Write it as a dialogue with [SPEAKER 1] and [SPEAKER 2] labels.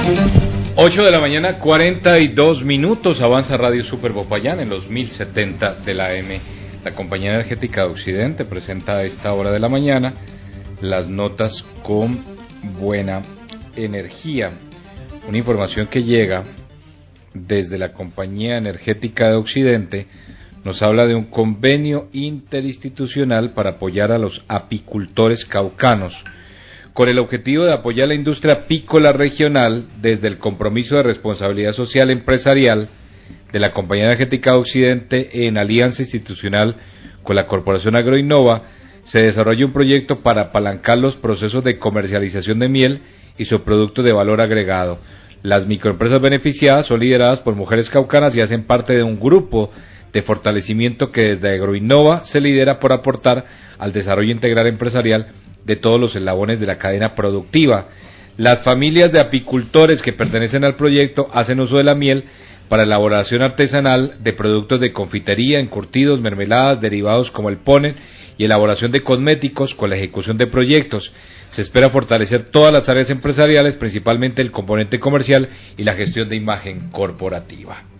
[SPEAKER 1] 8 de la mañana, 42 minutos, avanza Radio Super Popayán en los 1070 de la AM. La Compañía Energética de Occidente presenta a esta hora de la mañana las notas con buena energía. Una información que llega desde la Compañía Energética de Occidente nos habla de un convenio interinstitucional para apoyar a los apicultores caucanos, con el objetivo de apoyar la industria apícola regional desde el compromiso de responsabilidad social empresarial de la Compañía Energética de Occidente en alianza institucional con la Corporación Agroinnova. Se desarrolla un proyecto para apalancar los procesos de comercialización de miel y su producto de valor agregado. Las microempresas beneficiadas son lideradas por mujeres caucanas y hacen parte de un grupo de fortalecimiento que desde Agroinnova se lidera por aportar al desarrollo integral empresarial de todos los eslabones de la cadena productiva. Las familias de apicultores que pertenecen al proyecto hacen uso de la miel para elaboración artesanal de productos de confitería, encurtidos, mermeladas, derivados como el polen y elaboración de cosméticos con la ejecución de proyectos. Se espera fortalecer todas las áreas empresariales, principalmente el componente comercial y la gestión de imagen corporativa.